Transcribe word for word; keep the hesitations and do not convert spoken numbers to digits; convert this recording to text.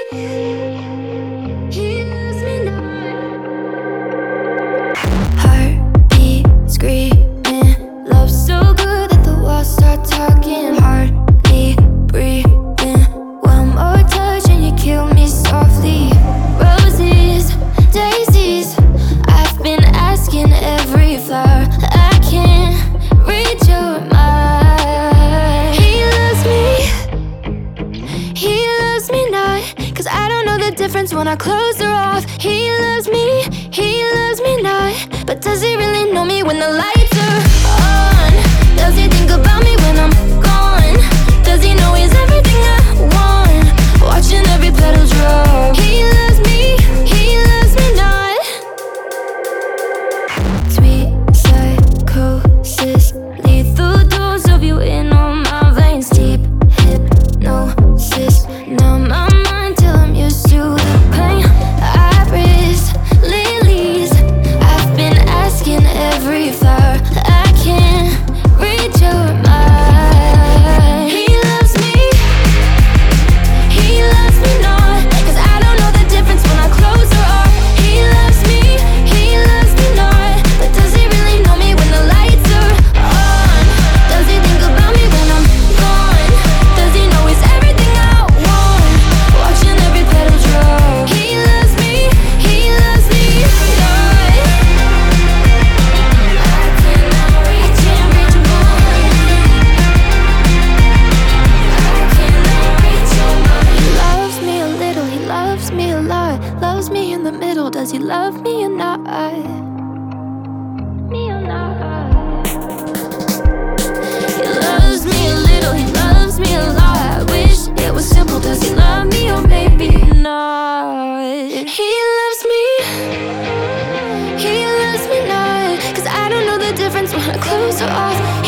He loves me not. Heartbeat screaming, love so good that the walls start talking. Hardly breathing, one more touch and you kill me softly. Roses, daisies, I've been asking every flower. I can't read your mind. He loves me, he loves me not, 'cause I don't know the difference when I close her off. He loves me, he loves me not, but does he really know me when the lights are on? Does he think about me when I'm gone? Does he know he's everything I want? Watching every petal drop. He loves me, he loves me not. Sweet psychosis, lethal dose of you in all my veins. Deep hypnosis, numb my mind till I'm used to the pain. Iris lilies, I've been asking every flower. I can't read your mind. He loves me, he loves me not, 'cause I don't know the difference when I close her off. He loves me, he loves me not, but does he really know me when the lights are on? Does he think about me when I'm gone? Does he know he's everything I want? Watching every petal drop. He loves me, he loves me not. I cannot reach, I can't reach your mind. I cannot reach your mind. He loves me a little, he loves me a lot. Loves me in the middle, does he love me or not? Me or not? He loves me a little, he loves me a lot. I wish it was simple, does he love me or maybe not? He loves me, he loves me not, 'cause I don't know the difference when I close her off.